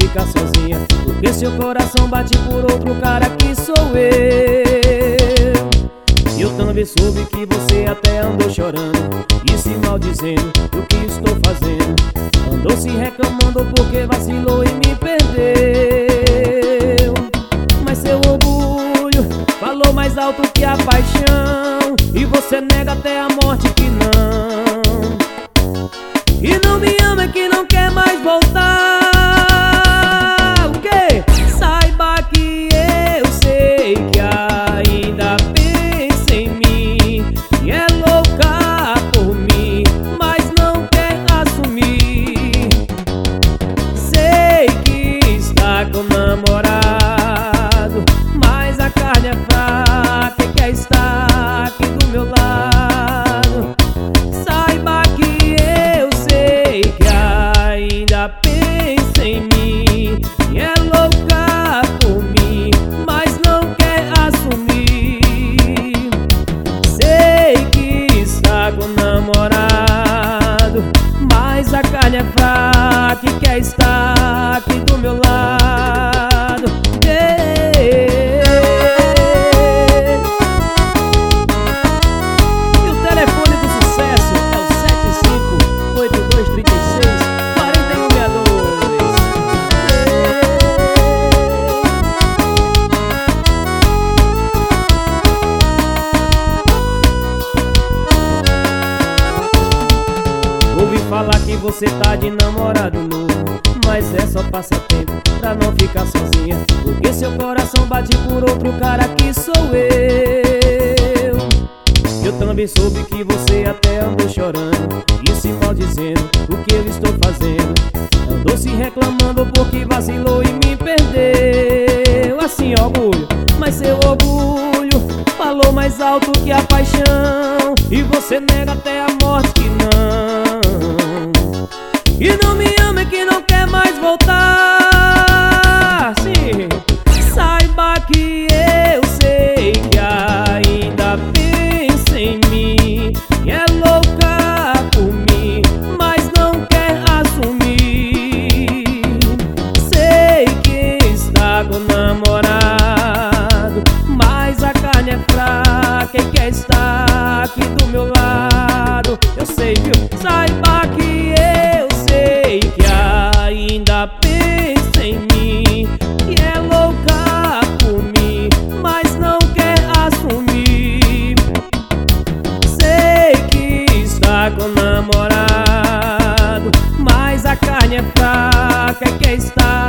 ficar sozinha, porque seu coração bate por outro cara que sou eu. Eu também soube que você até andou chorando e se maldizendo do que estou fazendo. Andou se reclamando porque vacilou e me perdeu. Mas seu orgulho falou mais alto que a paixão, e você nega até a morte que não. E não me ama, é que não quer mais voltar. O quê? Saiba que eu sei que ainda pensa em mim e é louca por mim, mas não quer assumir. Sei que está com namorado, mas a carne é fraca e quer estar aqui do meu lado. Saiba que eu sei que ainda pensa em mim e é louca por mim, mas não quer assumir. Sei que está com namorado, mas a carne é fraca e quer estar aqui do meu lado. E o telefone do sucesso é o 758236-4162. Ouvi falar que você tá de namorado novo, mas é só passatempo pra não ficar sozinha, porque seu coração bate por outro cara que sou eu. Eu também soube que você até andou chorando e se maldizendo o que eu estou fazendo. Andou se reclamando porque vacilou e me perdeu. Assim, orgulho, mas seu orgulho falou mais alto que a paixão, e você nega até a morte que não. E não me ama, é que não quer mais voltar. Sim. Saiba que eu sei que ainda pensa em mim e é louca por mim, mas não quer assumir. Sei que está com namorado, mas a carne é fraca e quer estar aqui do meu lado. Eu sei, viu? Saiba que eu sei que ainda pensa em mim e é louca por mim, mas não quer assumir. Sei que está com namorado, mas a carne é fraca e quer estar